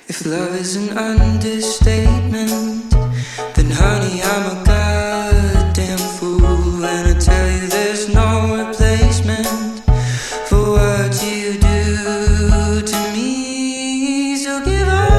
If love is an understatement, then honey, I'm a goddamn fool. And I tell you there's no replacement for what you do to me. So give up.